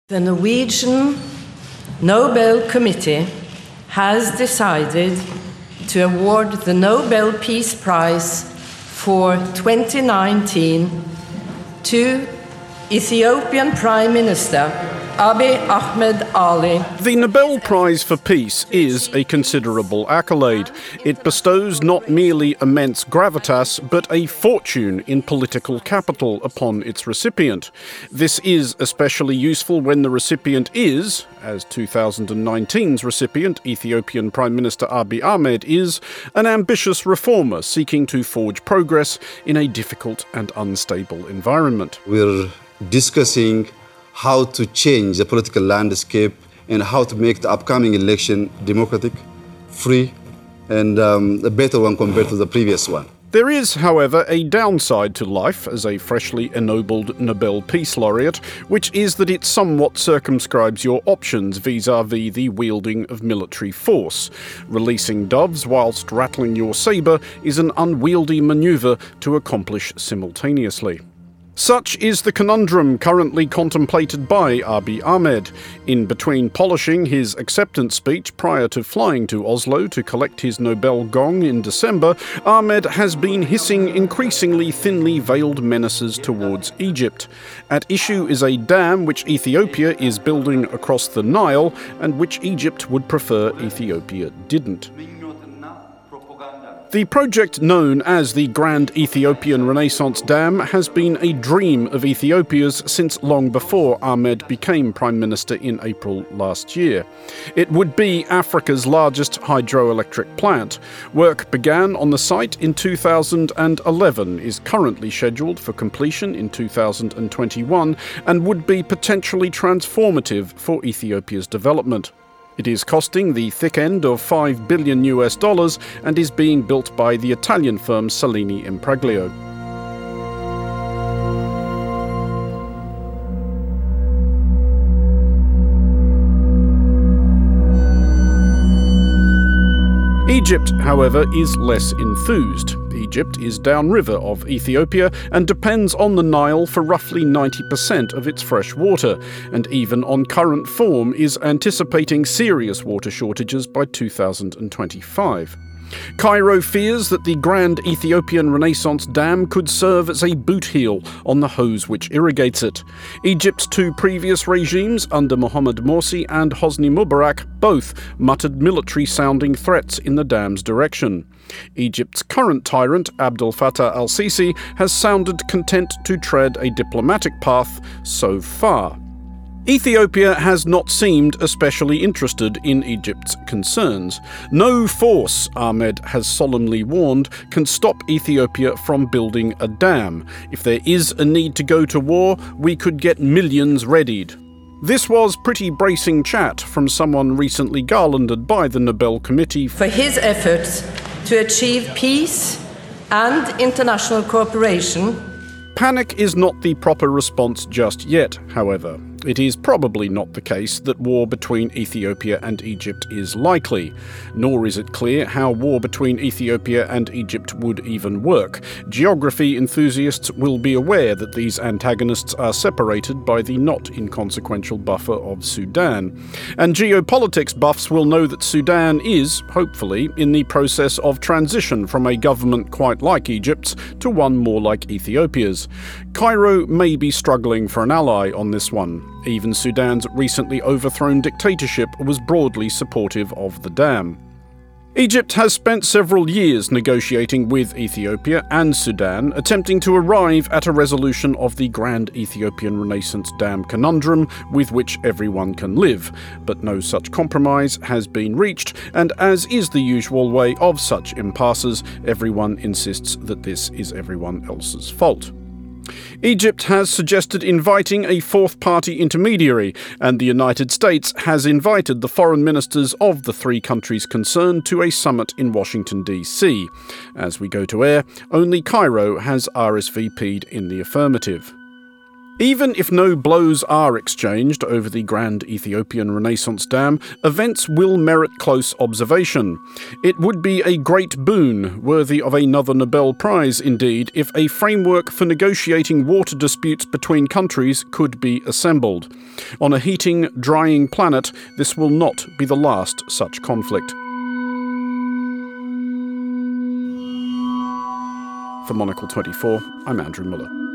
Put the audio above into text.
The Norwegian Nobel Committee has decided to award the Nobel Peace Prize for 2019 to Ethiopian Prime Minister Abiy Ahmed Ali. The Nobel Prize for Peace is a considerable accolade. It bestows not merely immense gravitas, but a fortune in political capital upon its recipient. This is especially useful when the recipient is, as 2019's recipient, Ethiopian Prime Minister Abiy Ahmed is, an ambitious reformer seeking to forge progress in a difficult and unstable environment. We're discussing how to change the political landscape and how to make the upcoming election democratic, free, and a better one compared to the previous one. There is, however, a downside to life as a freshly ennobled Nobel Peace Laureate, which is that it somewhat circumscribes your options vis-à-vis the wielding of military force. Releasing doves whilst rattling your sabre is an unwieldy manoeuvre to accomplish simultaneously. Such is the conundrum currently contemplated by Abiy Ahmed. In between polishing his acceptance speech prior to flying to Oslo to collect his Nobel gong in December, Ahmed has been hissing increasingly thinly veiled menaces towards Egypt. At issue is a dam which Ethiopia is building across the Nile and which Egypt would prefer Ethiopia didn't. The project known as the Grand Ethiopian Renaissance Dam has been a dream of Ethiopia's since long before Ahmed became Prime Minister in April last year. It would be Africa's largest hydroelectric plant. Work began on the site in 2011, is currently scheduled for completion in 2021, and would be potentially transformative for Ethiopia's development. It is costing the thick end of $5 billion and is being built by the Italian firm Salini Impraglia. Egypt, however, is less enthused. Egypt is downriver of Ethiopia and depends on the Nile for roughly 90% of its fresh water, and even on current form is anticipating serious water shortages by 2025. Cairo fears that the Grand Ethiopian Renaissance Dam could serve as a boot heel on the hose which irrigates it. Egypt's two previous regimes, under Mohamed Morsi and Hosni Mubarak, both muttered military-sounding threats in the dam's direction. Egypt's current tyrant, Abdel Fattah al-Sisi, has sounded content to tread a diplomatic path so far. Ethiopia has not seemed especially interested in Egypt's concerns. No force, Ahmed has solemnly warned, can stop Ethiopia from building a dam. If there is a need to go to war, we could get millions readied. This was pretty bracing chat from someone recently garlanded by the Nobel Committee for his efforts to achieve peace and international cooperation. Panic is not the proper response just yet, however. It is probably not the case that war between Ethiopia and Egypt is likely, nor is it clear how war between Ethiopia and Egypt would even work. Geography enthusiasts will be aware that these antagonists are separated by the not inconsequential buffer of Sudan. And geopolitics buffs will know that Sudan is, hopefully, in the process of transition from a government quite like Egypt's to one more like Ethiopia's. Cairo may be struggling for an ally on this one. Even Sudan's recently overthrown dictatorship was broadly supportive of the dam. Egypt has spent several years negotiating with Ethiopia and Sudan, attempting to arrive at a resolution of the Grand Ethiopian Renaissance Dam conundrum with which everyone can live. But no such compromise has been reached, and as is the usual way of such impasses, everyone insists that this is everyone else's fault. Egypt has suggested inviting a fourth-party intermediary, and the United States has invited the foreign ministers of the three countries concerned to a summit in Washington, D.C. As we go to air, only Cairo has RSVP'd in the affirmative. Even if no blows are exchanged over the Grand Ethiopian Renaissance Dam, events will merit close observation. It would be a great boon, worthy of another Nobel Prize indeed, if a framework for negotiating water disputes between countries could be assembled. On a heating, drying planet, this will not be the last such conflict. For Monocle 24, I'm Andrew Muller.